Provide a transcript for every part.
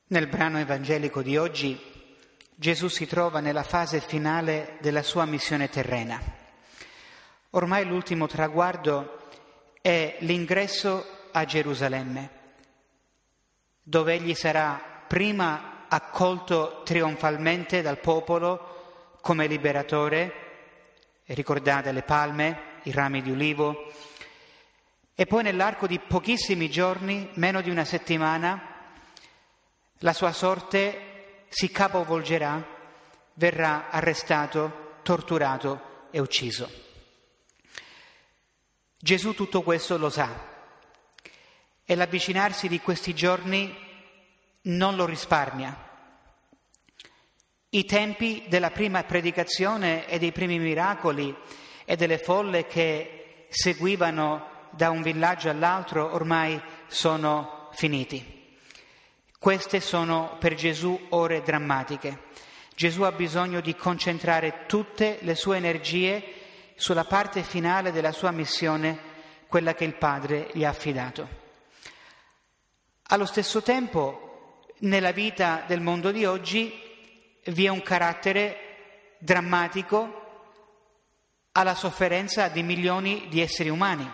Nel brano evangelico di oggi Gesù si trova nella fase finale della sua missione terrena. Ormai l'ultimo traguardo è l'ingresso a Gerusalemme, dove egli sarà prima accolto trionfalmente dal popolo come liberatore, ricordate le palme, i rami di ulivo, e poi nell'arco di pochissimi giorni, meno di una settimana, la sua sorte si capovolgerà, verrà arrestato, torturato e ucciso. Gesù tutto questo lo sa e l'avvicinarsi di questi giorni non lo risparmia. I tempi della prima predicazione e dei primi miracoli e delle folle che seguivano da un villaggio all'altro ormai sono finiti. Queste sono per Gesù ore drammatiche. Gesù ha bisogno di concentrare tutte le sue energie sulla parte finale della sua missione, quella che il Padre gli ha affidato. Allo stesso tempo, nella vita del mondo di oggi vi è un carattere drammatico alla sofferenza di milioni di esseri umani.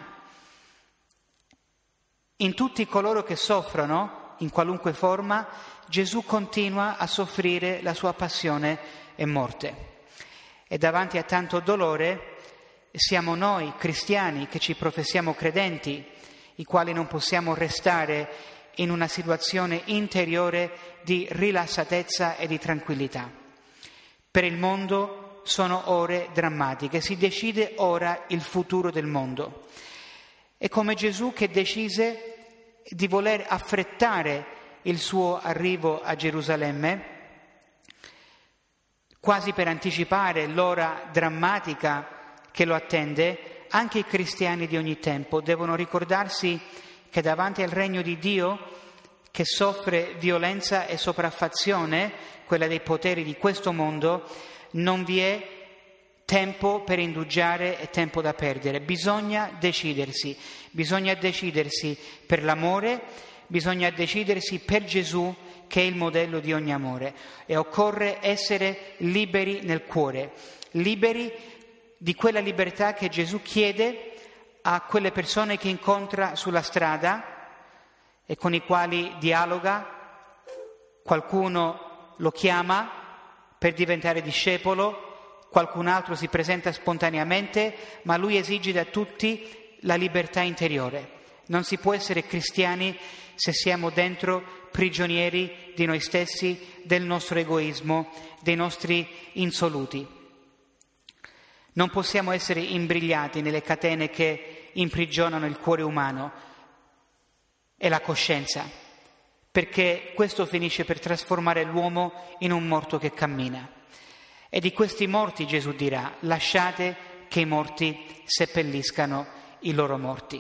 In tutti coloro che soffrono, in qualunque forma, Gesù continua a soffrire la sua passione e morte. E davanti a tanto dolore siamo noi cristiani che ci professiamo credenti, i quali non possiamo restare in una situazione interiore di rilassatezza e di tranquillità. Per il mondo sono ore drammatiche, si decide ora il futuro del mondo. È come Gesù che decise di voler affrettare il suo arrivo a Gerusalemme, quasi per anticipare l'ora drammatica che lo attende. Anche i cristiani di ogni tempo devono ricordarsi che davanti al regno di Dio, che soffre violenza e sopraffazione, quella dei poteri di questo mondo, non vi è tempo per indugiare e tempo da perdere. Bisogna decidersi per l'amore, bisogna decidersi per Gesù che è il modello di ogni amore, e occorre essere liberi nel cuore, liberi di quella libertà che Gesù chiede a quelle persone che incontra sulla strada e con i quali dialoga. Qualcuno lo chiama per diventare discepolo, qualcun altro si presenta spontaneamente, ma lui esige da tutti la libertà interiore. Non si può essere cristiani se siamo dentro prigionieri di noi stessi, del nostro egoismo, dei nostri insoluti. Non possiamo essere imbrigliati nelle catene che imprigionano il cuore umano e la coscienza, perché questo finisce per trasformare l'uomo in un morto che cammina. E di questi morti Gesù dirà: lasciate che i morti seppelliscano i loro morti.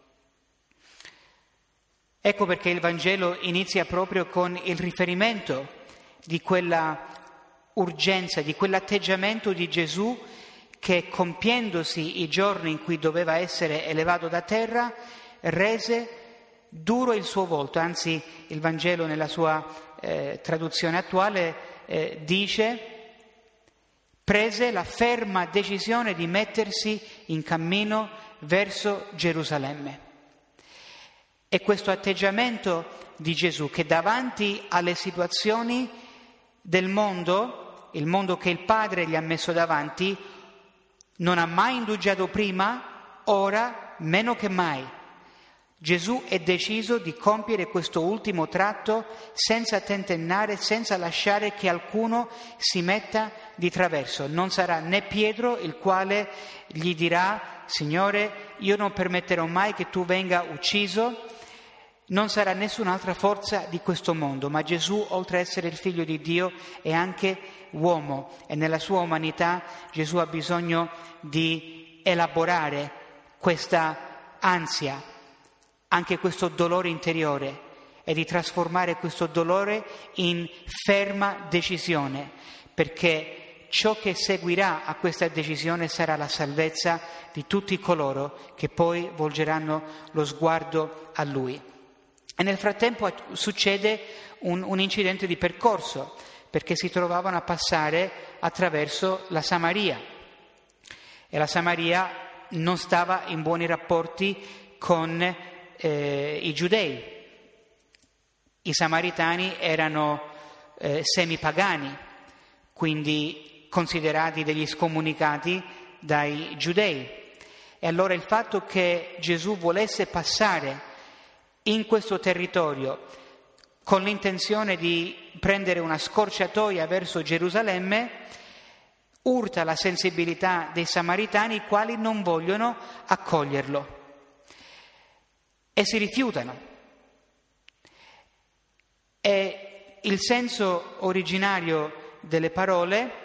Ecco perché il Vangelo inizia proprio con il riferimento di quella urgenza, di quell'atteggiamento di Gesù che, compiendosi i giorni in cui doveva essere elevato da terra, rese duro il suo volto. Anzi, il Vangelo nella sua traduzione attuale dice: prese la ferma decisione di mettersi in cammino verso Gerusalemme. E questo atteggiamento di Gesù, che davanti alle situazioni del mondo, il mondo che il Padre gli ha messo davanti, non ha mai indugiato prima, ora meno che mai. Gesù è deciso di compiere questo ultimo tratto senza tentennare, senza lasciare che alcuno si metta di traverso. Non sarà né Pietro il quale gli dirà: Signore, io non permetterò mai che tu venga ucciso. Non sarà nessun'altra forza di questo mondo, ma Gesù, oltre a essere il figlio di Dio, è anche uomo, e nella sua umanità Gesù ha bisogno di elaborare questa ansia, anche questo dolore interiore, e di trasformare questo dolore in ferma decisione, perché ciò che seguirà a questa decisione sarà la salvezza di tutti coloro che poi volgeranno lo sguardo a Lui. E nel frattempo succede un incidente di percorso, perché si trovavano a passare attraverso la Samaria e la Samaria non stava in buoni rapporti con i giudei. I samaritani erano semipagani, quindi considerati degli scomunicati dai giudei. E allora il fatto che Gesù volesse passare in questo territorio con l'intenzione di prendere una scorciatoia verso Gerusalemme urta la sensibilità dei samaritani, i quali non vogliono accoglierlo e si rifiutano. E il senso originario delle parole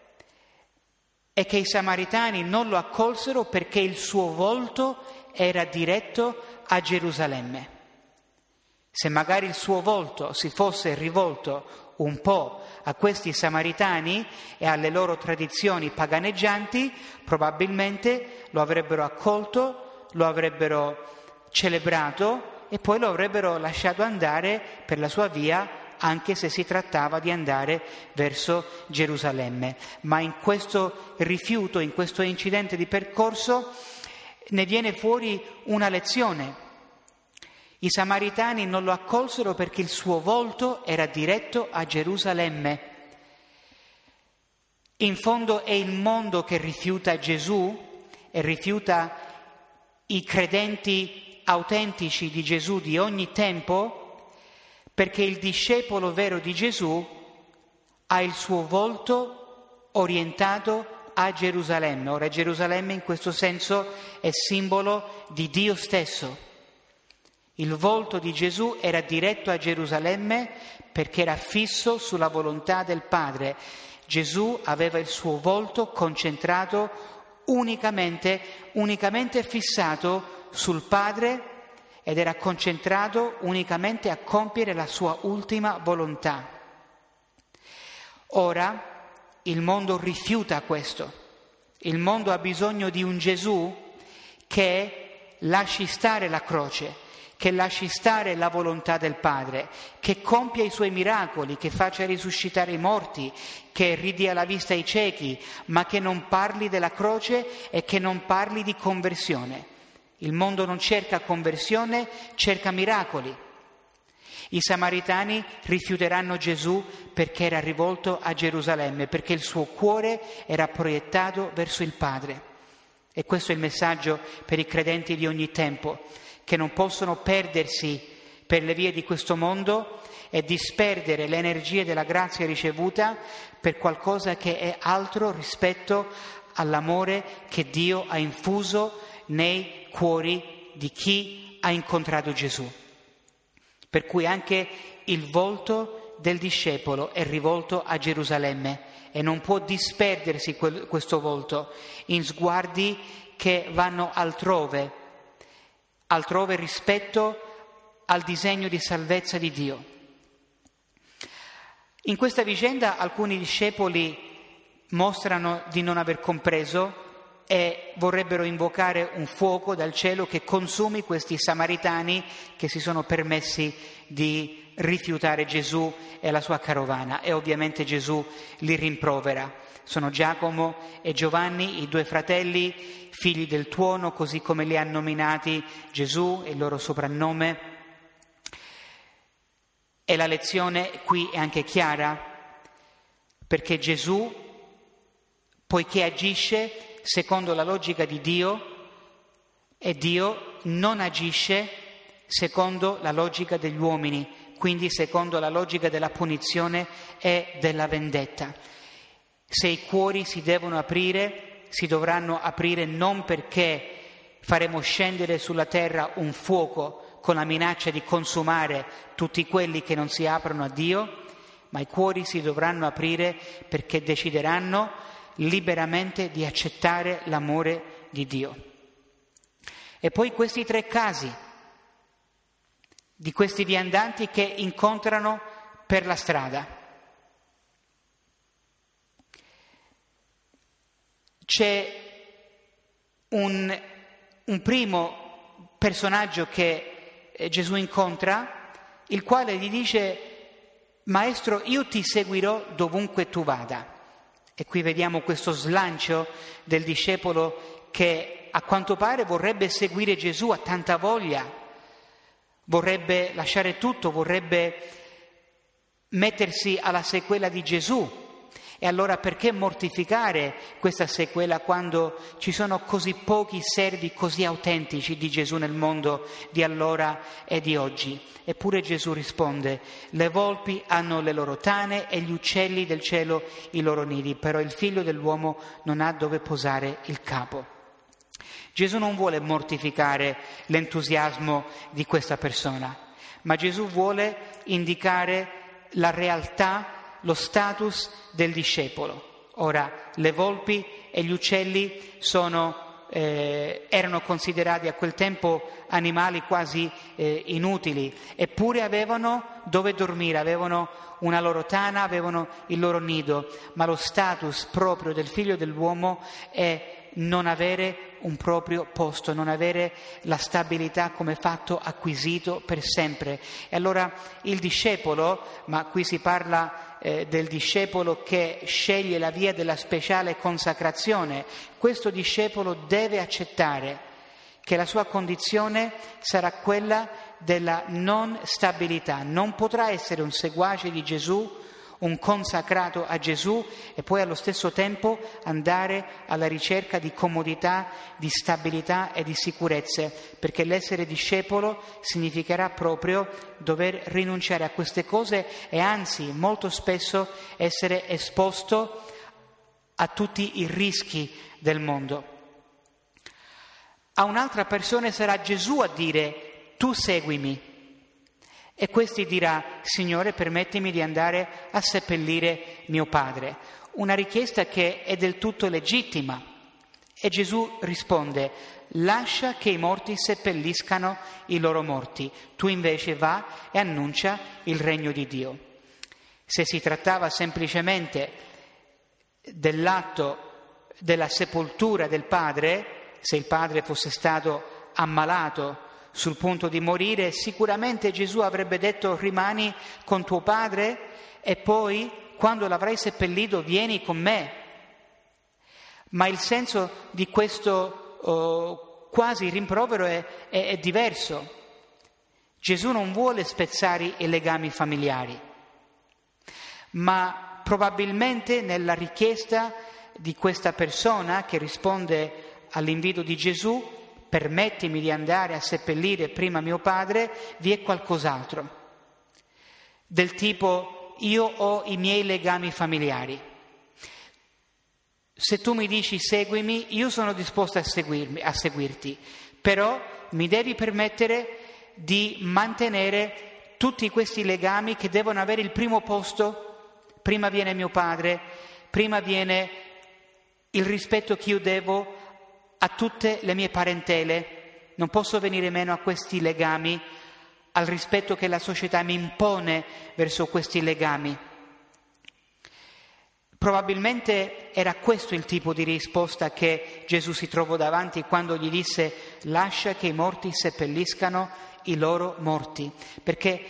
è che i samaritani non lo accolsero perché il suo volto era diretto a Gerusalemme. Se magari il suo volto si fosse rivolto un po' a questi samaritani e alle loro tradizioni paganeggianti, probabilmente lo avrebbero accolto, lo avrebbero celebrato e poi lo avrebbero lasciato andare per la sua via, anche se si trattava di andare verso Gerusalemme. Ma in questo rifiuto, in questo incidente di percorso, ne viene fuori una lezione. I samaritani non lo accolsero perché il suo volto era diretto a Gerusalemme. In fondo è il mondo che rifiuta Gesù e rifiuta i credenti autentici di Gesù di ogni tempo, perché il discepolo vero di Gesù ha il suo volto orientato a Gerusalemme. Ora Gerusalemme in questo senso è simbolo di Dio stesso. Il volto di Gesù era diretto a Gerusalemme perché era fisso sulla volontà del Padre. Gesù aveva il suo volto concentrato unicamente fissato sul Padre ed era concentrato unicamente a compiere la sua ultima volontà. Ora il mondo rifiuta questo. Il mondo ha bisogno di un Gesù che lasci stare la croce, che lasci stare la volontà del Padre, che compia i suoi miracoli, che faccia risuscitare i morti, che ridia la vista ai ciechi, ma che non parli della croce e che non parli di conversione. Il mondo non cerca conversione, cerca miracoli. I samaritani rifiuteranno Gesù perché era rivolto a Gerusalemme, perché il suo cuore era proiettato verso il Padre. E questo è il messaggio per i credenti di ogni tempo, che non possono perdersi per le vie di questo mondo e disperdere le energie della grazia ricevuta per qualcosa che è altro rispetto all'amore che Dio ha infuso nei cuori di chi ha incontrato Gesù. Per cui anche il volto del discepolo è rivolto a Gerusalemme e non può disperdersi questo volto in sguardi che vanno altrove rispetto al disegno di salvezza di Dio. In questa vicenda alcuni discepoli mostrano di non aver compreso e vorrebbero invocare un fuoco dal cielo che consumi questi samaritani che si sono permessi di rifiutare Gesù e la sua carovana, e ovviamente Gesù li rimprovera. Sono Giacomo e Giovanni, i due fratelli, figli del tuono, così come li ha nominati Gesù, il loro soprannome. E la lezione qui è anche chiara, perché Gesù, poiché agisce secondo la logica di Dio, e Dio non agisce secondo la logica degli uomini, quindi secondo la logica della punizione e della vendetta. Se i cuori si devono aprire, si dovranno aprire non perché faremo scendere sulla terra un fuoco con la minaccia di consumare tutti quelli che non si aprono a Dio, ma i cuori si dovranno aprire perché decideranno liberamente di accettare l'amore di Dio. E poi questi tre casi di questi viandanti che incontrano per la strada. C'è un primo personaggio che Gesù incontra, il quale gli dice: Maestro, io ti seguirò dovunque tu vada. E qui vediamo questo slancio del discepolo che a quanto pare vorrebbe seguire Gesù, ha tanta voglia, vorrebbe lasciare tutto, vorrebbe mettersi alla sequela di Gesù. E allora perché mortificare questa sequela quando ci sono così pochi servi così autentici di Gesù nel mondo di allora e di oggi? Eppure Gesù risponde: le volpi hanno le loro tane e gli uccelli del cielo i loro nidi, però il figlio dell'uomo non ha dove posare il capo. Gesù non vuole mortificare l'entusiasmo di questa persona, ma Gesù vuole indicare la realtà, lo status del discepolo. Ora, le volpi e gli uccelli erano considerati a quel tempo animali quasi inutili, eppure avevano dove dormire, avevano una loro tana, avevano il loro nido, ma lo status proprio del figlio dell'uomo è non avere un proprio posto, non avere la stabilità come fatto acquisito per sempre. E allora il discepolo, ma qui si parla del discepolo che sceglie la via della speciale consacrazione, questo discepolo deve accettare che la sua condizione sarà quella della non stabilità, non potrà essere un seguace di Gesù, un consacrato a Gesù e poi allo stesso tempo andare alla ricerca di comodità, di stabilità e di sicurezze, perché l'essere discepolo significherà proprio dover rinunciare a queste cose e anzi molto spesso essere esposto a tutti i rischi del mondo. A un'altra persona sarà Gesù a dire: tu seguimi. E questi dirà: Signore, permettimi di andare a seppellire mio padre. Una richiesta che è del tutto legittima. E Gesù risponde: lascia che i morti seppelliscano i loro morti. Tu invece va e annuncia il regno di Dio. Se si trattava semplicemente dell'atto della sepoltura del padre, se il padre fosse stato ammalato sul punto di morire, sicuramente Gesù avrebbe detto: rimani con tuo padre e poi, quando l'avrai seppellito, vieni con me. Ma il senso di questo quasi rimprovero è diverso. Gesù non vuole spezzare i legami familiari, ma probabilmente nella richiesta di questa persona che risponde all'invito di Gesù: permettimi di andare a seppellire prima mio padre, vi è qualcos'altro, del tipo: io ho i miei legami familiari, se tu mi dici seguimi, io sono disposto a seguirti, però mi devi permettere di mantenere tutti questi legami che devono avere il primo posto. Prima viene mio padre, prima viene il rispetto che io devo a tutte le mie parentele, non posso venire meno a questi legami, al rispetto che la società mi impone verso questi legami. Probabilmente era questo il tipo di risposta che Gesù si trovò davanti quando gli disse: lascia che i morti seppelliscano i loro morti, perché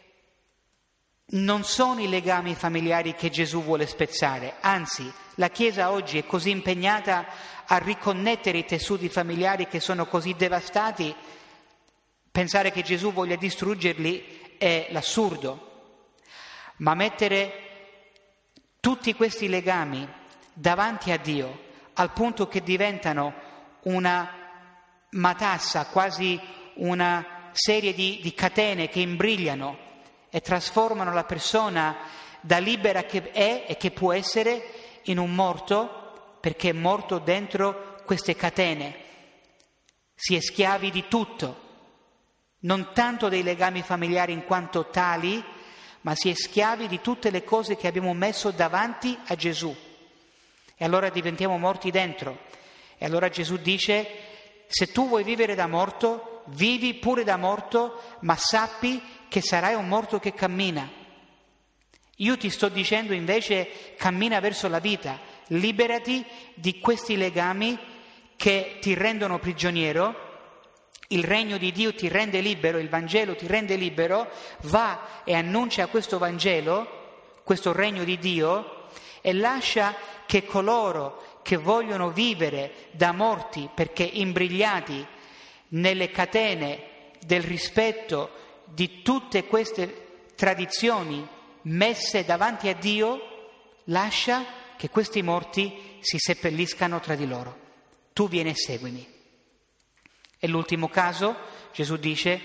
non sono i legami familiari che Gesù vuole spezzare, anzi la Chiesa oggi è così impegnata a riconnettere i tessuti familiari che sono così devastati, pensare che Gesù voglia distruggerli è l'assurdo. Ma mettere tutti questi legami davanti a Dio al punto che diventano una matassa, quasi una serie di catene che imbrigliano e trasformano la persona da libera che è e che può essere in un morto, perché è morto dentro queste catene. Si è schiavi di tutto, non tanto dei legami familiari in quanto tali, ma si è schiavi di tutte le cose che abbiamo messo davanti a Gesù. E allora diventiamo morti dentro. E allora Gesù dice: se tu vuoi vivere da morto, vivi pure da morto, ma sappi che sarai un morto che cammina. Io ti sto dicendo invece: cammina verso la vita, liberati di questi legami che ti rendono prigioniero il regno di Dio ti rende libero, il Vangelo ti rende libero, va e annuncia questo Vangelo, questo regno di Dio, e lascia che coloro che vogliono vivere da morti perché imbrigliati nelle catene del rispetto di tutte queste tradizioni messe davanti a Dio, lascia che questi morti si seppelliscano tra di loro. Tu vieni e seguimi. E l'ultimo caso, Gesù dice,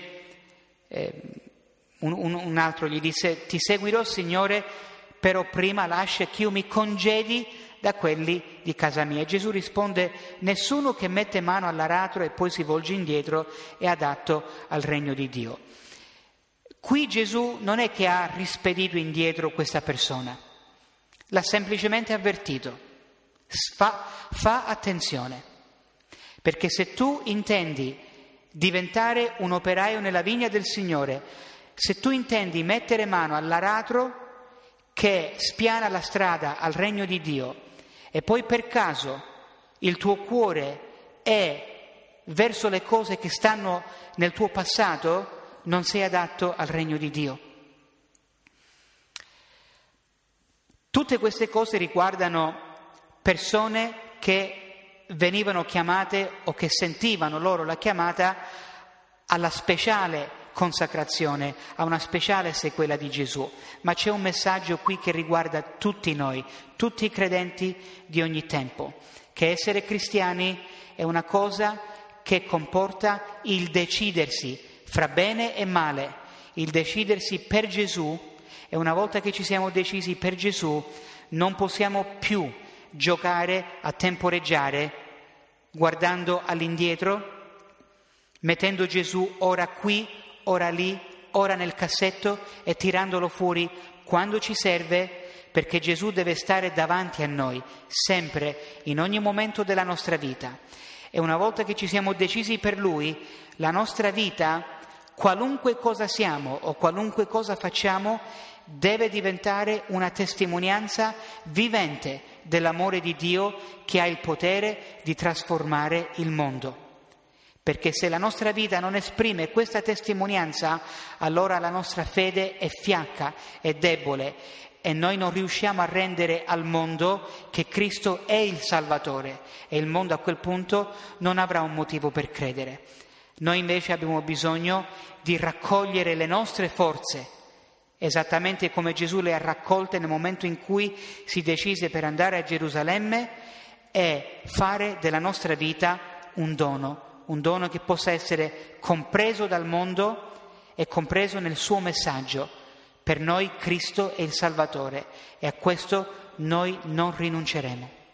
un altro gli disse: ti seguirò, Signore, però prima lascia che io mi congedi da quelli di casa mia. E Gesù risponde: nessuno che mette mano all'aratro e poi si volge indietro è adatto al regno di Dio. Qui Gesù non è che ha rispedito indietro questa persona, l'ha semplicemente avvertito. Fa attenzione. Perché se tu intendi diventare un operaio nella vigna del Signore, se tu intendi mettere mano all'aratro che spiana la strada al regno di Dio e poi per caso il tuo cuore è verso le cose che stanno nel tuo passato, non sei adatto al regno di Dio. Tutte queste cose riguardano persone che venivano chiamate o che sentivano loro la chiamata alla speciale consacrazione, a una speciale sequela di Gesù. Ma c'è un messaggio qui che riguarda tutti noi, tutti i credenti di ogni tempo, che essere cristiani è una cosa che comporta il decidersi fra bene e male, il decidersi per Gesù, e una volta che ci siamo decisi per Gesù non possiamo più giocare a temporeggiare guardando all'indietro, mettendo Gesù ora qui, ora lì, ora nel cassetto e tirandolo fuori quando ci serve, perché Gesù deve stare davanti a noi, sempre, in ogni momento della nostra vita. E una volta che ci siamo decisi per Lui, la nostra vita, qualunque cosa siamo o qualunque cosa facciamo, deve diventare una testimonianza vivente dell'amore di Dio che ha il potere di trasformare il mondo. Perché se la nostra vita non esprime questa testimonianza, allora la nostra fede è fiacca, è debole e noi non riusciamo a rendere al mondo che Cristo è il Salvatore e il mondo a quel punto non avrà un motivo per credere. Noi invece abbiamo bisogno di raccogliere le nostre forze, esattamente come Gesù le ha raccolte nel momento in cui si decise per andare a Gerusalemme e fare della nostra vita un dono che possa essere compreso dal mondo e compreso nel suo messaggio. Per noi Cristo è il Salvatore e a questo noi non rinunceremo.